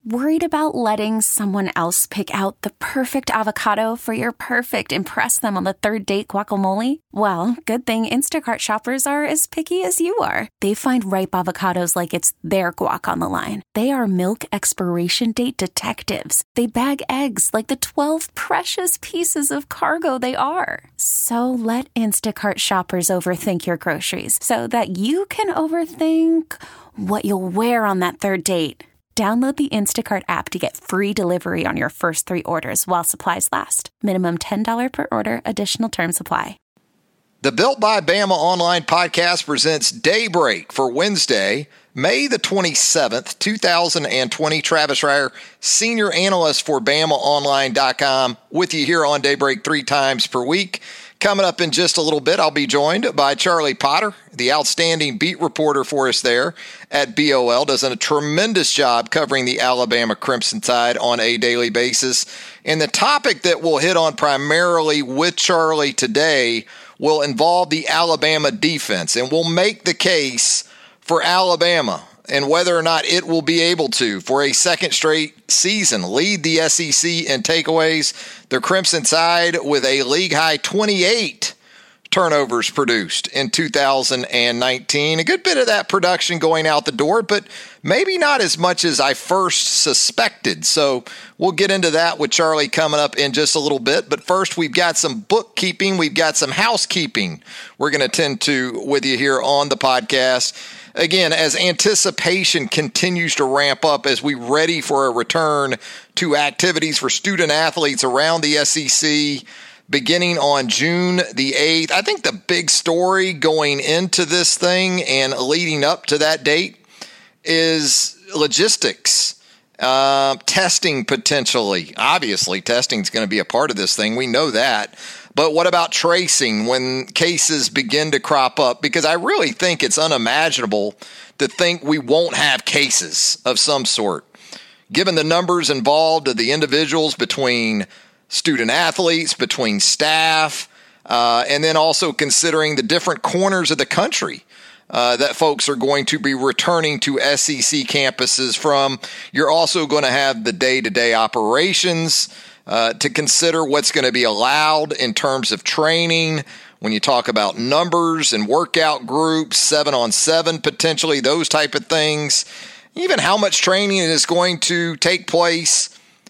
Worried about letting someone else pick out the perfect avocado for your perfect impress them on the third date guacamole? Well, good thing Instacart shoppers are as picky as you are. They find ripe avocados like it's their guac on the line. They are milk expiration date detectives. They bag eggs like the 12 precious pieces of cargo they are. So let Instacart shoppers overthink your groceries so that you can overthink what you'll wear on that third date. Download the Instacart app to get free delivery on your first 3 orders while supplies last. Minimum $10 per order. Additional terms apply. The Built by Bama Online podcast presents Daybreak for Wednesday, May the 27th, 2020. Travis Reier, senior analyst for BamaOnline.com, with you here on Daybreak 3 times per week. Coming up in just a little bit, I'll be joined by Charlie Potter, the outstanding beat reporter for us there at BOL. Does a tremendous job covering the Alabama Crimson Tide on a daily basis. And the topic that we'll hit on primarily with Charlie today will involve the Alabama defense. And we'll make the case for Alabama and whether or not it will be able to, for a second straight season, lead the SEC in takeaways. The Crimson Tide with a league-high 28 turnovers produced in 2019. A good bit of that production going out the door, but maybe not as much as I first suspected. So we'll get into that with Charlie coming up in just a little bit. But first, we've got some bookkeeping. We've got some housekeeping we're going to tend to with you here on the podcast. Again, as anticipation continues to ramp up as we ready for a return to activities for student athletes around the SEC beginning on June the 8th. I think the big story going into this thing and leading up to that date is logistics, testing potentially. Obviously, testing is going to be a part of this thing. We know that. But what about tracing when cases begin to crop up? Because I really think it's unimaginable to think we won't have cases of some sort. Given the numbers involved of the individuals between student athletes, between staff, and then also considering the different corners of the country that folks are going to be returning to SEC campuses from. You're also going to have the day-to-day operations to consider what's going to be allowed in terms of training. When you talk about numbers and workout groups, 7-on-7 potentially, those type of things, even how much training is going to take place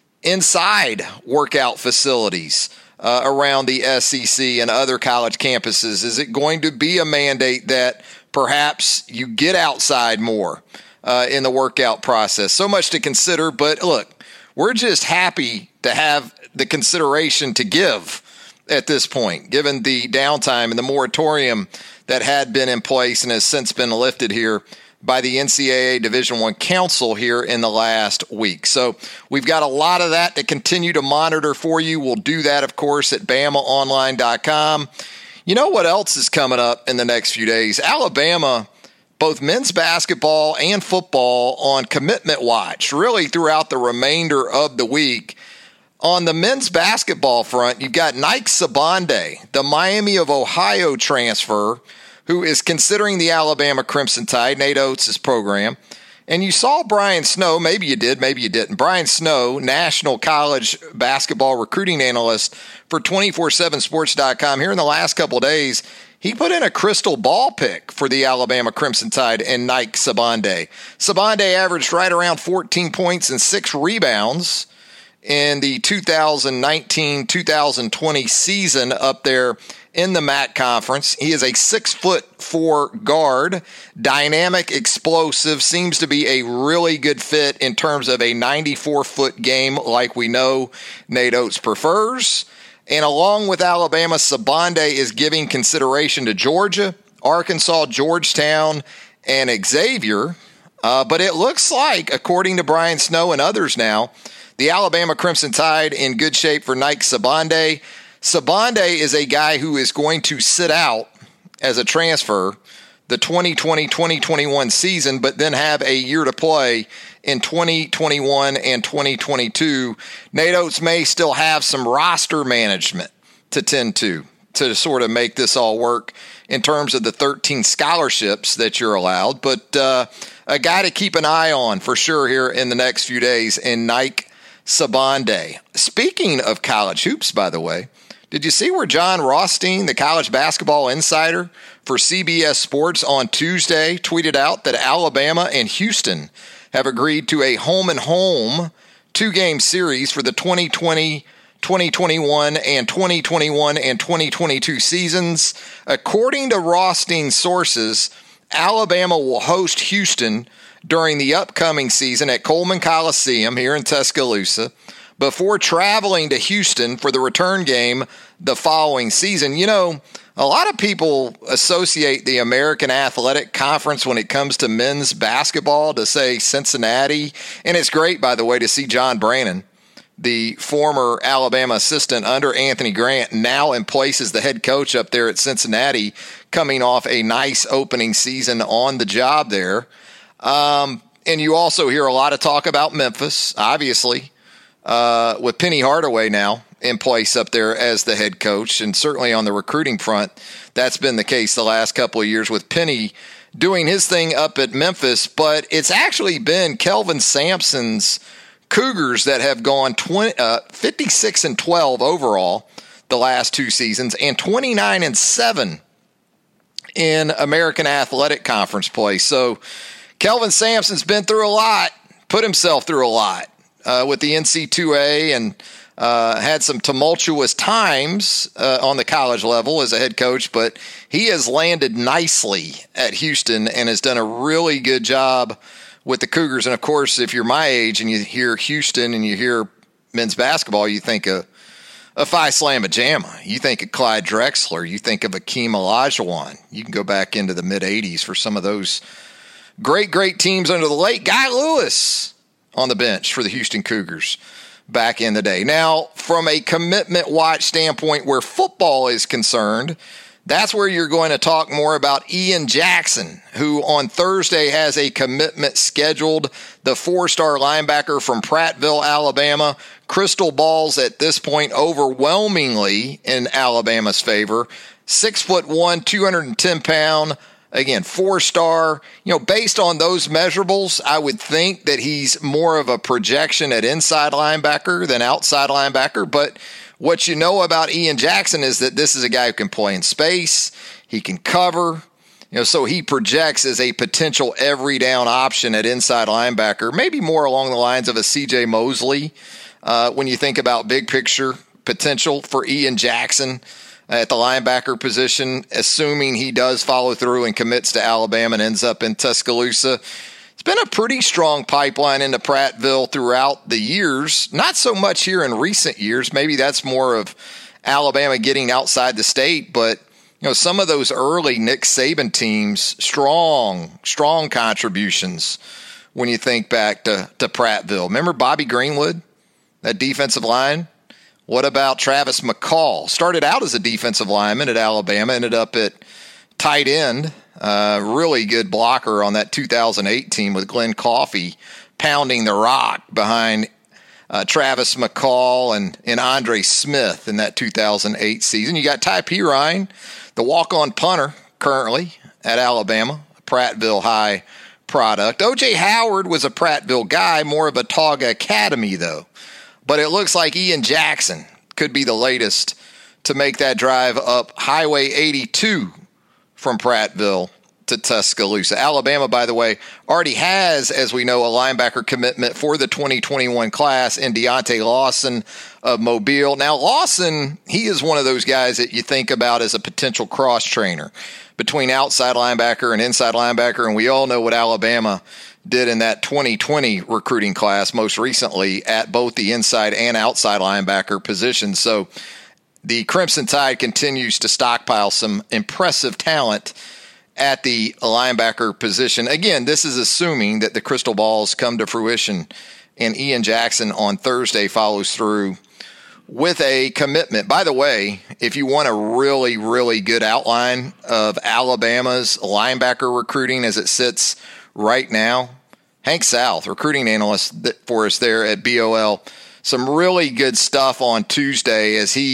inside workout facilities around the SEC and other college campuses. Is it going to be a mandate that perhaps you get outside more in the workout process? So much to consider, but look, we're just happy to have the consideration to give at this point, given the downtime and the moratorium that had been in place and has since been lifted here by the NCAA Division I Council here in the last week. So we've got a lot of that to continue to monitor for you. We'll do that, of course, at BamaOnline.com. You know what else is coming up in the next few days? Alabama, both men's basketball and football on commitment watch, really throughout the remainder of the week. On the men's basketball front, you've got Nike Sabande, the Miami of Ohio transfer, who is considering the Alabama Crimson Tide, Nate Oates' program. And you saw Brian Snow, maybe you did, maybe you didn't. Brian Snow, national college basketball recruiting analyst for 247sports.com, here in the last couple of days, he put in a crystal ball pick for the Alabama Crimson Tide and Nike Sabande. Sabande averaged right around 14 points and 6 rebounds in the 2019-2020 season up there in the MAC conference. He is a 6'4" guard, dynamic, explosive, seems to be a really good fit in terms of a 94-foot game like we know Nate Oates prefers. And along with Alabama, Sabande is giving consideration to Georgia, Arkansas, Georgetown, and Xavier. But it looks like, according to Brian Snow and others now, the Alabama Crimson Tide in good shape for Nike Sabande. Sabande is a guy who is going to sit out as a transfer the 2020-2021 season, but then have a year to play in 2021 and 2022. Nate Oates may still have some roster management to tend to to sort of make this all work in terms of the 13 scholarships that you're allowed. But a guy to keep an eye on for sure here in the next few days in Nike Sabande. Speaking of college hoops, by the way, did you see where John Rothstein, the college basketball insider for CBS Sports on Tuesday, tweeted out that Alabama and Houston have agreed to a home-and-home 2-game series for the 2020, 2021, and 2021 and 2022 seasons. According to Rothstein's sources, Alabama will host Houston during the upcoming season at Coleman Coliseum here in Tuscaloosa before traveling to Houston for the return game the following season. You know, a lot of people associate the American Athletic Conference when it comes to men's basketball to, say, Cincinnati. And it's great, by the way, to see John Brannon, the former Alabama assistant under Anthony Grant, now in place as the head coach up there at Cincinnati, coming off a nice opening season on the job there. And you also hear a lot of talk about Memphis, obviously, with Penny Hardaway now in place up there as the head coach. And certainly on the recruiting front, that's been the case the last couple of years with Penny doing his thing up at Memphis. But it's actually been Kelvin Sampson's Cougars that have gone 56-12 overall the last two seasons and 29-7 in American Athletic Conference play. So Kelvin Sampson's been through a lot, put himself through a lot with the NC2A, and had some tumultuous times on the college level as a head coach, but he has landed nicely at Houston and has done a really good job with the Cougars. And, of course, if you're my age and you hear Houston and you hear men's basketball, you think of Phi Slama Jama. You think of Clyde Drexler. You think of Akeem Olajuwon. You can go back into the mid-'80s for some of those great teams under the late Guy Lewis on the bench for the Houston Cougars back in the day. Now, from a commitment watch standpoint where football is concerned, that's where you're going to talk more about Ian Jackson, who on Thursday has a commitment scheduled, the 4-star linebacker from Prattville, Alabama. Crystal balls at this point overwhelmingly in Alabama's favor. 6'1", 210-pound, again, 4-star. You know, based on those measurables, I would think that he's more of a projection at inside linebacker than outside linebacker. But what you know about Ian Jackson is that this is a guy who can play in space. He can cover. You know, so he projects as a potential every down option at inside linebacker, maybe more along the lines of a C.J. Mosley when you think about big picture potential for Ian Jackson at the linebacker position, assuming he does follow through and commits to Alabama and ends up in Tuscaloosa. It's been a pretty strong pipeline into Prattville throughout the years. Not so much here in recent years. Maybe that's more of Alabama getting outside the state, but you know, some of those early Nick Saban teams, strong contributions when you think back to Prattville. Remember Bobby Greenwood, that defensive line? What about Travis McCall? Started out as a defensive lineman at Alabama, ended up at tight end. Really good blocker on that 2008 team with Glenn Coffey pounding the rock behind Travis McCall and Andre Smith in that 2008 season. You got Ty Pirine, the walk-on punter currently at Alabama, a Prattville High product. O.J. Howard was a Prattville guy, more of a Tauga Academy, though. But it looks like Ian Jackson could be the latest to make that drive up Highway 82 from Prattville to Tuscaloosa. Alabama, by the way, already has, as we know, a linebacker commitment for the 2021 class in Deontay Lawson of Mobile. Now, Lawson, he is one of those guys that you think about as a potential cross-trainer between outside linebacker and inside linebacker, and we all know what Alabama did in that 2020 recruiting class most recently at both the inside and outside linebacker positions. So the Crimson Tide continues to stockpile some impressive talent at the linebacker position. Again, this is assuming that the crystal balls come to fruition and Ian Jackson on Thursday follows through with a commitment. By the way, if you want a really, really good outline of Alabama's linebacker recruiting as it sits right now, Hank South, recruiting analyst for us there at BOL, some really good stuff on Tuesday as he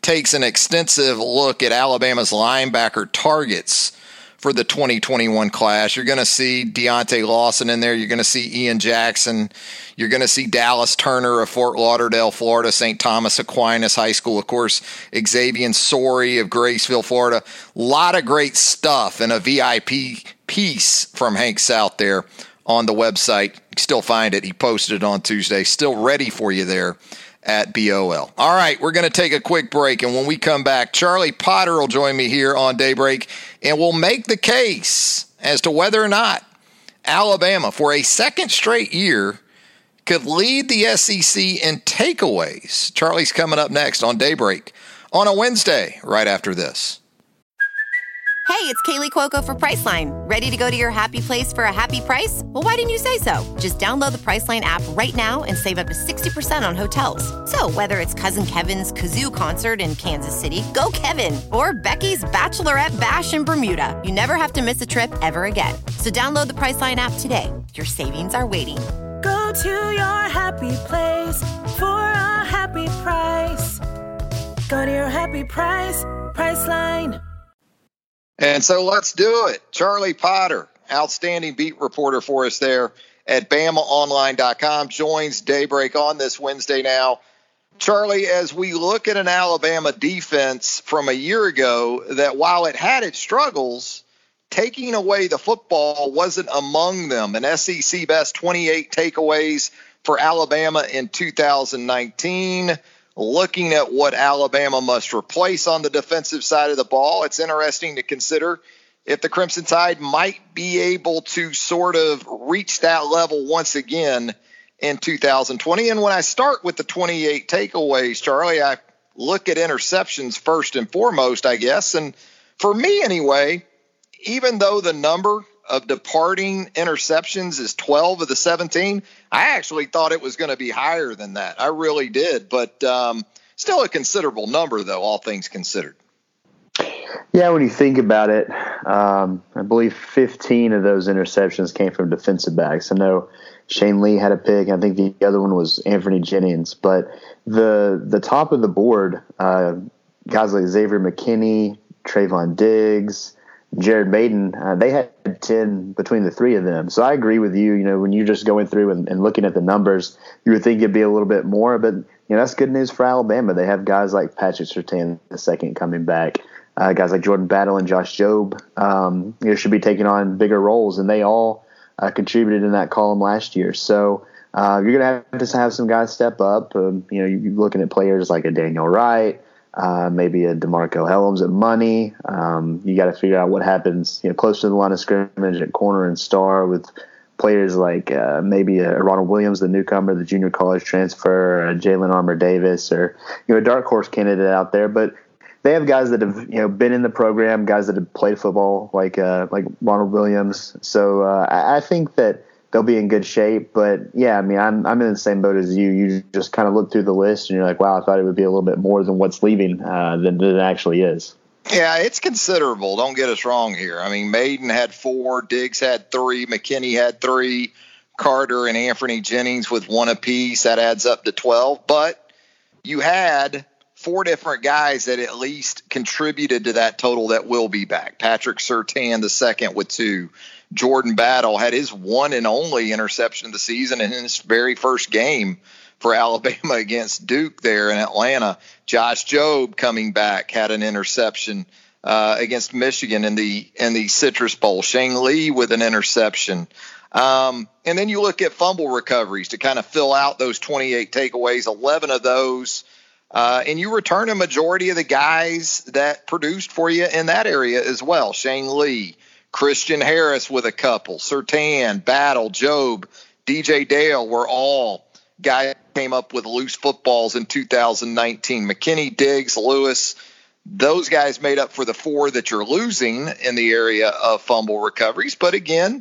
takes an extensive look at Alabama's linebacker targets for the 2021 class. You're going to see Deontay Lawson in there. You're going to see Ian Jackson. You're going to see Dallas Turner of Fort Lauderdale, Florida, St. Thomas Aquinas High School, of course, Xavier Sorey of Graceville, Florida. A lot of great stuff and a VIP piece from Hank South there on the website. You can still find it. He posted it on Tuesday. Still ready for you there at BOL. All right, we're going to take a quick break, and when we come back, Charlie Potter will join me here on Daybreak, and we'll make the case as to whether or not Alabama, for a second straight year, could lead the SEC in takeaways. Charlie's coming up next on Daybreak on a Wednesday, right after this. Hey, it's Kaylee Cuoco for Priceline. Ready to go to your happy place for a happy price? Well, why didn't you say so? Just download the Priceline app right now and save up to 60% on hotels. So whether it's Cousin Kevin's Kazoo Concert in Kansas City, go Kevin, or Becky's Bachelorette Bash in Bermuda, you never have to miss a trip ever again. So download the Priceline app today. Your savings are waiting. Go to your happy place for a happy price. Go to your happy price, Priceline. And so let's do it. Charlie Potter, outstanding beat reporter for us there at BamaOnline.com, joins Daybreak on this Wednesday now. Charlie, as we look at an Alabama defense from a year ago that while it had its struggles, taking away the football wasn't among them. An SEC best 28 takeaways for Alabama in 2019. Looking at what Alabama must replace on the defensive side of the ball, it's interesting to consider if the Crimson Tide might be able to sort of reach that level once again in 2020. And when I start with the 28 takeaways, Charlie, I look at interceptions first and foremost, I guess. And for me anyway, even though the number of departing interceptions is 12 of the 17, I actually thought it was going to be higher than that. I really did. But still a considerable number, though, all things considered. Yeah, when you think about it, I believe 15 of those interceptions came from defensive backs. I know Shane Lee had a pick. I think the other one was Anthony Jennings. But the top of the board, guys like Xavier McKinney, Trayvon Diggs, Jared Maiden, they had 10 between the three of them. So I agree with you. You know, when you're just going through and looking at the numbers, you would think it'd be a little bit more. But, you know, that's good news for Alabama. They have guys like Patrick Surtain the second coming back. Guys like Jordan Battle and Josh Jobe should be taking on bigger roles, and they all contributed in that column last year. So you're going to have to have some guys step up. You're looking at players like a Daniel Wright, maybe a DeMarco Helms at money. You got to figure out what happens, close to the line of scrimmage at corner and star with players like maybe a Ronald Williams, the newcomer, the junior college transfer, Jalen Armour Davis, or a dark horse candidate out there. But they have guys that have been in the program, guys that have played football like Ronald Williams. So I think that they'll be in good shape. But yeah, I mean, I'm in the same boat as you. You just kind of look through the list and you're like, wow, I thought it would be a little bit more than what's leaving than it actually is. Yeah, it's considerable. Don't get us wrong here. I mean, Maiden had 4, Diggs had 3, McKinney had 3, Carter and Anthony Jennings with 1 apiece. That adds up to 12. But you had 4 different guys that at least contributed to that total that will be back. Patrick Surtain the second with 2. Jordan Battle had his 1 and only interception of the season in his very first game for Alabama against Duke there in Atlanta. Josh Jobe coming back had an interception against Michigan in the Citrus Bowl. Shane Lee with an interception. And then you look at fumble recoveries to kind of fill out those 28 takeaways, 11 of those. And you return a majority of the guys that produced for you in that area as well. Shane Lee, Christian Harris with a couple, Surtain, Battle, Jobe, DJ Dale were all guys came up with loose footballs in 2019. McKinney, Diggs, Lewis, those guys made up for the 4 that you're losing in the area of fumble recoveries. But again,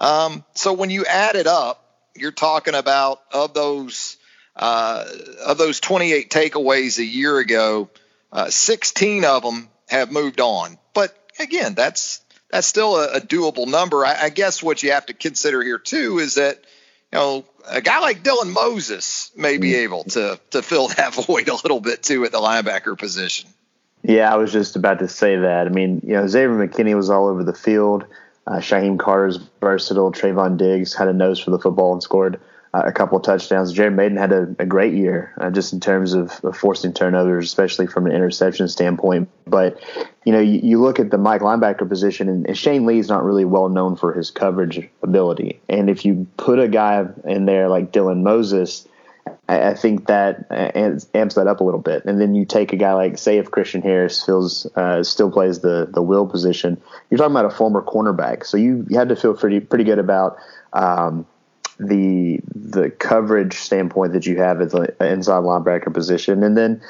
so when you add it up, you're talking about of those 28 takeaways a year ago, 16 of them have moved on. But again, that's still a doable number. I guess what you have to consider here too is that a guy like Dylan Moses may be able to fill that void a little bit too at the linebacker position. Yeah, I was just about to say that. I mean, Xavier McKinney was all over the field. Shaheem Carter's versatile. Trayvon Diggs had a nose for the football and scored a couple of touchdowns. Jared Maiden had a great year just in terms of forcing turnovers, especially from an interception standpoint. But, you look at the Mike linebacker position, and Shane Lee's not really well known for his coverage ability. And if you put a guy in there like Dylan Moses, I think that amps that up a little bit. And then you take a guy like, say, if Christian Harris still plays the will position, you're talking about a former cornerback. So you had to feel pretty good about the coverage standpoint that you have as an inside linebacker position. And then,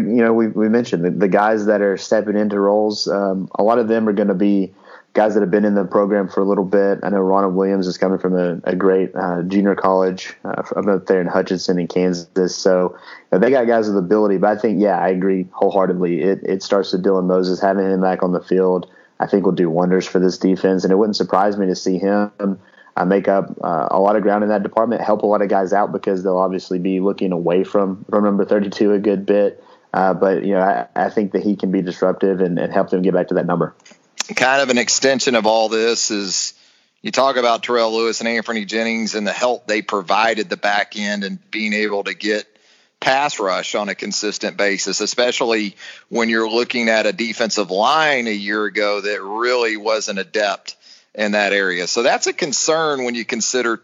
we mentioned the guys that are stepping into roles, a lot of them are going to be guys that have been in the program for a little bit. I know Ronald Williams is coming from a great junior college up there in Hutchinson in Kansas. So they got guys with ability. But I think, I agree wholeheartedly. It starts with Dylan Moses. Having him back on the field, I think, will do wonders for this defense. And it wouldn't surprise me to see him make up a lot of ground in that department, help a lot of guys out because they'll obviously be looking away from number 32 a good bit. But I think that he can be disruptive and help them get back to that number. Kind of an extension of all this is you talk about Terrell Lewis and Anthony Jennings and the help they provided the back end and being able to get pass rush on a consistent basis, especially when you're looking at a defensive line a year ago that really wasn't adept in that area. So that's a concern when you consider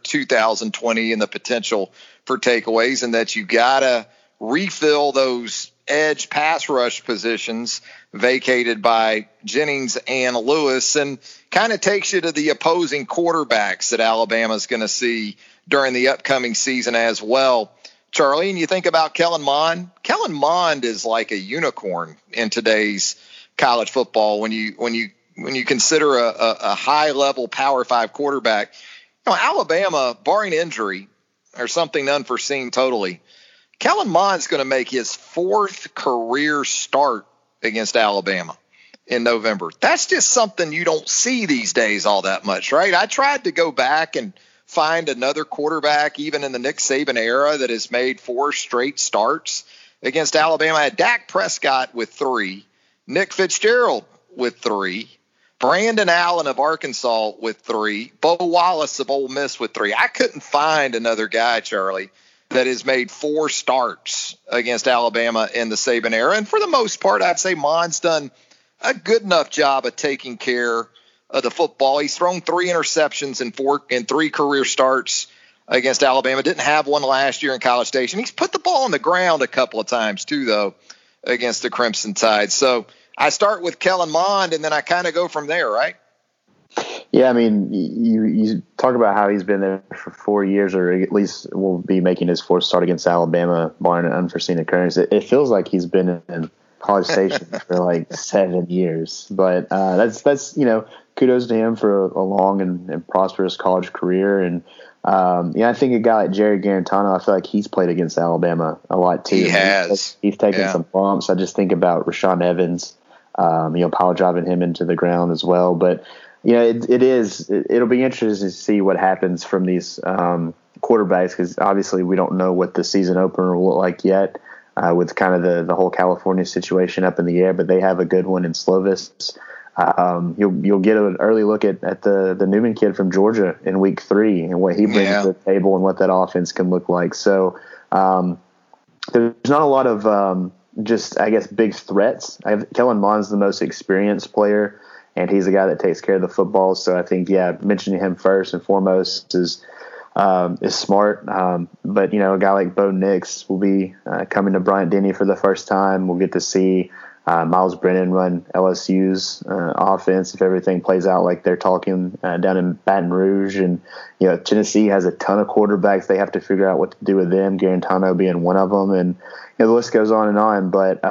2020 and the potential for takeaways, and that you got to refill those edge pass rush positions vacated by Jennings and Lewis, and kind of takes you to the opposing quarterbacks that Alabama's going to see during the upcoming season as well. Charlie, and you think about Kellen Mond. Kellen Mond is like a unicorn in today's college football when you consider a high-level Power 5 quarterback. Alabama, barring injury or something unforeseen totally, Kellen Mond's going to make his fourth career start against Alabama in November. That's just something you don't see these days all that much, right? I tried to go back and find another quarterback, even in the Nick Saban era, that has made 4 straight starts against Alabama. I had Dak Prescott with 3, Nick Fitzgerald with 3, Brandon Allen of Arkansas with 3, Bo Wallace of Ole Miss with 3. I couldn't find another guy, Charlie, that has made 4 starts against Alabama in the Saban era. And for the most part, I'd say Mond's done a good enough job of taking care of the football. He's thrown 3 interceptions in 3 career starts against Alabama. Didn't have one last year in College Station. He's put the ball on the ground a couple of times too, though, against the Crimson Tide. So I start with Kellen Mond, and then I kind of go from there, right? Yeah, I mean, you talk about how he's been there for 4 years, or at least will be making his 4th start against Alabama, barring an unforeseen occurrence. It feels like he's been in College Station for like 7 years. But that's kudos to him for a long and prosperous college career. And I think a guy like Jerry Garantano, I feel like he's played against Alabama a lot too. He has. He's taken some bumps. I just think about Rashaan Evans, power driving him into the ground as well. But it'll be interesting to see what happens from these quarterbacks, because obviously we don't know what the season opener will look like yet with kind of the whole California situation up in the air, but they have a good one in Slovis. You'll get an early look at the Newman kid from Georgia in week 3 and what he brings to the table and what that offense can look like. So there's not a lot of big threats. Kellen Mond's the most experienced player, and he's a guy that takes care of the football. So I think, mentioning him first and foremost is smart. But, a guy like Bo Nix will be coming to Bryant-Denny for the first time. We'll get to see Miles Brennan run LSU's offense if everything plays out like they're talking down in Baton Rouge. And, Tennessee has a ton of quarterbacks. They have to figure out what to do with them, Garantano being one of them. And the list goes on and on. But,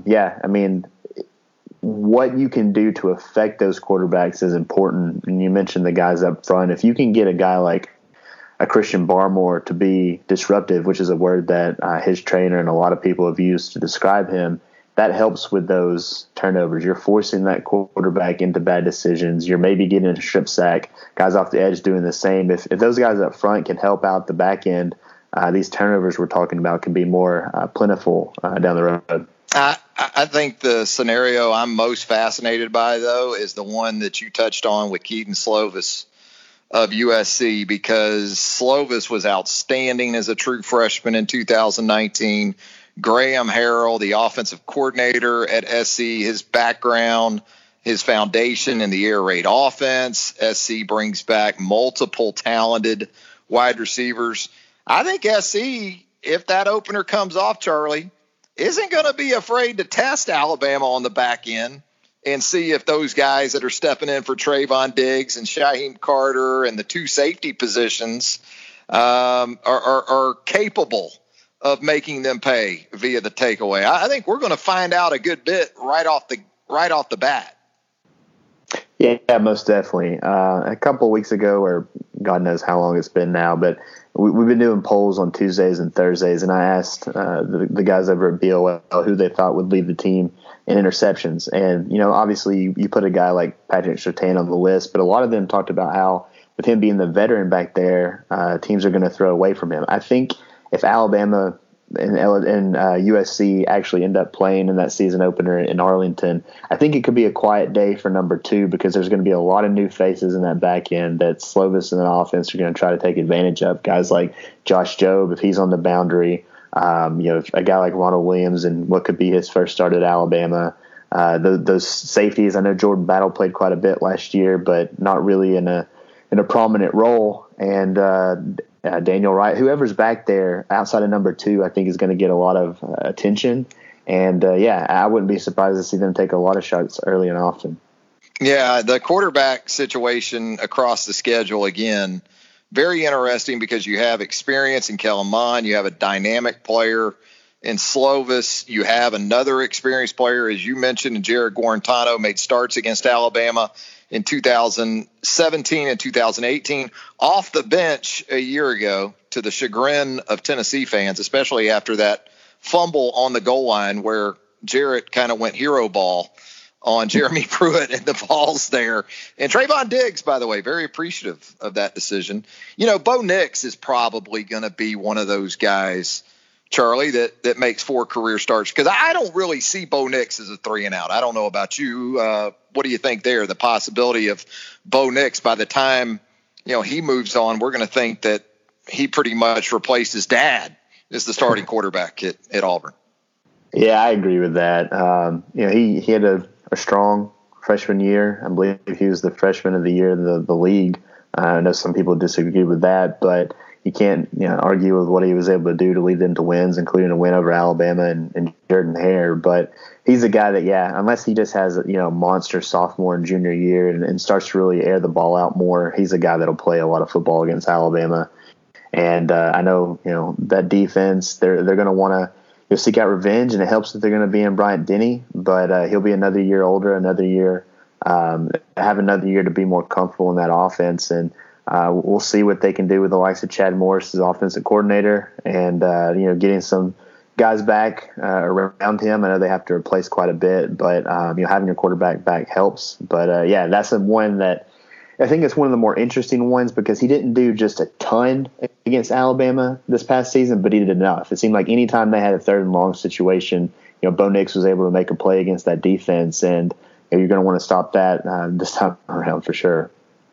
what you can do to affect those quarterbacks is important. And you mentioned the guys up front. If you can get a guy like a Christian Barmore to be disruptive, which is a word that his trainer and a lot of people have used to describe him, that helps with those turnovers. You're forcing that quarterback into bad decisions. You're maybe getting a strip sack, guys off the edge doing the same. If those guys up front can help out the back end, these turnovers we're talking about can be more plentiful down the road. I think the scenario I'm most fascinated by, though, is the one that you touched on with Keaton Slovis of USC, because Slovis was outstanding as a true freshman in 2019. Graham Harrell, the offensive coordinator at SC, his background, his foundation in the air raid offense. SC brings back multiple talented wide receivers. I think SC, if that opener comes off, Charlie, isn't going to be afraid to test Alabama on the back end and see if those guys that are stepping in for Trayvon Diggs and Shaheem Carter and the two safety positions are capable of making them pay via the takeaway. I think we're going to find out a good bit right off the bat. Yeah, most definitely. A couple of weeks ago, or God knows how long it's been now, but we've been doing polls on Tuesdays and Thursdays, and I asked the guys over at BOL who they thought would lead the team in interceptions. And, obviously you put a guy like Patrick Surtain on the list, but a lot of them talked about how with him being the veteran back there, teams are going to throw away from him. I think if Alabama and USC actually end up playing in that season opener in Arlington, I think it could be a quiet day for number 2, because there's going to be a lot of new faces in that back end that Slovis and the offense are going to try to take advantage of. Guys like Josh Jobe, if he's on the boundary, a guy like Ronald Williams and what could be his first start at Alabama. Those safeties, I know Jordan Battle played quite a bit last year, but not really in a prominent role. And Daniel Wright, whoever's back there outside of number 2, I think is going to get a lot of attention. And I wouldn't be surprised to see them take a lot of shots early and often. Yeah, the quarterback situation across the schedule, again, very interesting, because you have experience in Kellen Mond, you have a dynamic player in Slovis, you have another experienced player, as you mentioned, Jared Guarantano made starts against Alabama in 2017 and 2018 off the bench a year ago, to the chagrin of Tennessee fans, especially after that fumble on the goal line where Jarrett kind of went hero ball on Jeremy Pruitt and the balls there. And Trayvon Diggs, by the way, very appreciative of that decision. Bo Nix is probably going to be one of those guys, Charlie, that makes 4 career starts, because I don't really see Bo Nix as a 3 and out. I don't know about you. What do you think there? The possibility of Bo Nix, by the time he moves on, we're going to think that he pretty much replaced his dad as the starting quarterback at Auburn. Yeah, I agree with that. He had a strong freshman year. I believe he was the freshman of the year in the league. I know some people disagree with that, but you can't argue with what he was able to do to lead them to wins, including a win over Alabama and Jordan Hare. But he's a guy that, unless he just has a monster sophomore and junior year and starts to really air the ball out more, he's a guy that'll play a lot of football against Alabama. And I know that defense, they're going to want to seek out revenge, and it helps that they're going to be in Bryant Denny, but he'll be another year older, have another year to be more comfortable in that offense. And we'll see what they can do with the likes of Chad Morris as offensive coordinator, and getting some guys back around him. I know they have to replace quite a bit, but having your quarterback back helps. But that's one that I think it's one of the more interesting ones, because he didn't do just a ton against Alabama this past season, but he did enough. It seemed like anytime they had a 3rd and long situation, Bo Nix was able to make a play against that defense, and you're going to want to stop that this time around for sure.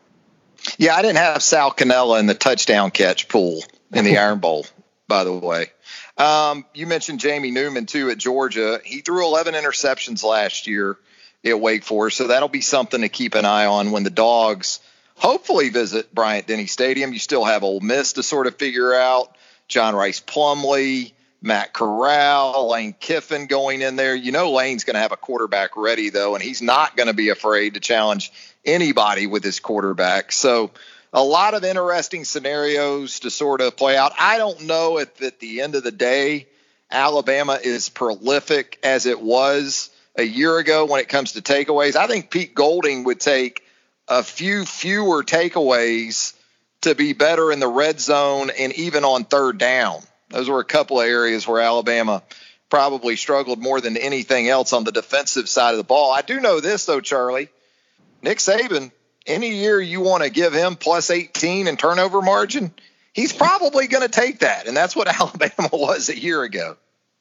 Yeah, I didn't have Sal Cannella in the touchdown catch pool in the Iron Bowl, by the way. You mentioned Jamie Newman, too, at Georgia. He threw 11 interceptions last year at Wake Forest, so that'll be something to keep an eye on when the Dogs hopefully visit Bryant Denny Stadium. You still have Ole Miss to sort of figure out. John Rice Plumlee, Matt Corral, Lane Kiffin going in there. Lane's going to have a quarterback ready, though, and he's not going to be afraid to challenge anybody with his quarterback. So a lot of interesting scenarios to sort of play out. I don't know if at the end of the day Alabama is prolific as it was a year ago when it comes to takeaways. I think Pete Golding would take a few fewer takeaways to be better in the red zone and even on 3rd down. Those were a couple of areas where Alabama probably struggled more than anything else on the defensive side of the ball. I do know this, though, Charlie. Nick Saban, any year you want to give him plus 18 in turnover margin, he's probably going to take that. And that's what Alabama was a year ago.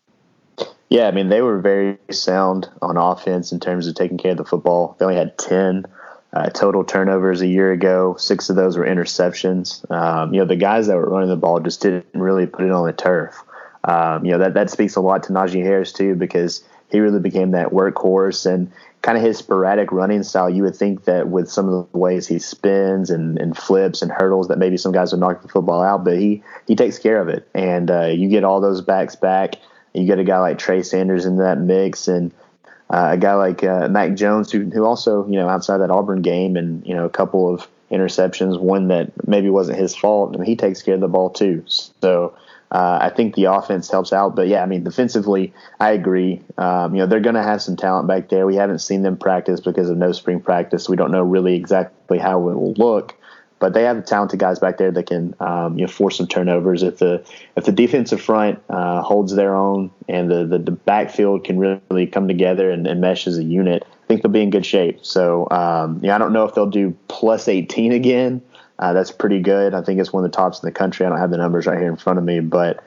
Yeah, I mean, they were very sound on offense in terms of taking care of the football. They only had 10 total turnovers a year ago. 6 of those were interceptions. The guys that were running the ball just didn't really put it on the turf. That speaks a lot to Najee Harris, too, because he really became that workhorse and kind of his sporadic running style. You would think that with some of the ways he spins and flips and hurdles that maybe some guys would knock the football out, but he takes care of it. And you get all those backs back. You get a guy like Trey Sanders in that mix, and a guy like Mac Jones, who also, outside that Auburn game and, a couple of interceptions, one that maybe wasn't his fault, and he takes care of the ball too. So I think the offense helps out. But, yeah, I mean, defensively, I agree. They're going to have some talent back there. We haven't seen them practice because of no spring practice. We don't know really exactly how it will look. But they have the talented guys back there that can force some turnovers. If the defensive front holds their own and the backfield can really come together and mesh as a unit, I think they'll be in good shape. So, I don't know if they'll do plus 18 again. That's pretty good. I think it's one of the tops in the country. I don't have the numbers right here in front of me. But,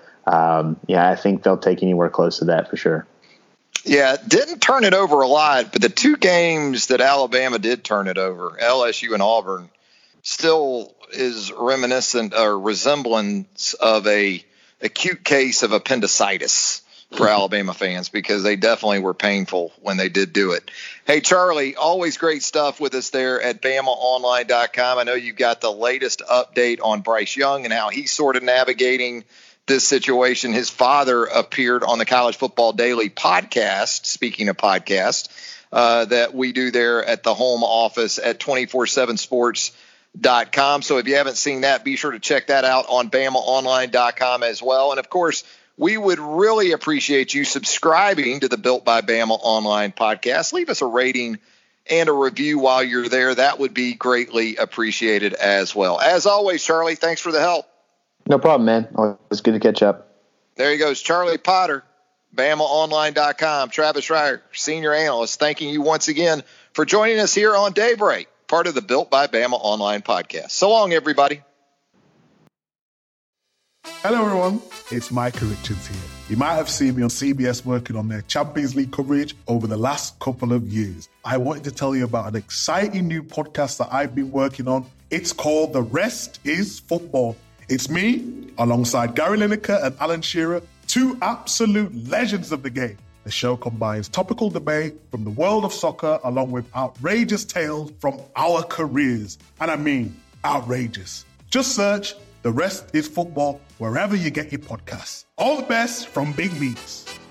I think they'll take anywhere close to that for sure. Yeah, didn't turn it over a lot. But the 2 games that Alabama did turn it over, LSU and Auburn, still is reminiscent or resemblance of a acute case of appendicitis for Alabama fans, because they definitely were painful when they did do it. Hey, Charlie, always great stuff with us there at BamaOnline.com. I know you've got the latest update on Bryce Young and how he's sort of navigating this situation. His father appeared on the College Football Daily podcast, speaking of podcasts, that we do there at the home office at 247sports.com. So if you haven't seen that, be sure to check that out on BamaOnline.com as well. And, of course, we would really appreciate you subscribing to the Built by Bama Online podcast. Leave us a rating and a review while you're there. That would be greatly appreciated as well. As always, Charlie, thanks for the help. No problem, man. Always good to catch up. There he goes, Charlie Potter, BamaOnline.com. Travis Reier, senior analyst, thanking you once again for joining us here on Daybreak, part of the Built by Bama Online podcast. So long, everybody. Hello, everyone. It's Micah Richards here. You might have seen me on CBS working on their Champions League coverage over the last couple of years. I wanted to tell you about an exciting new podcast that I've been working on. It's called The Rest is Football. It's me, alongside Gary Lineker and Alan Shearer, 2 absolute legends of the game. The show combines topical debate from the world of soccer along with outrageous tales from our careers. And I mean outrageous. Just search The Rest is Football wherever you get your podcasts. All the best from Big Meats.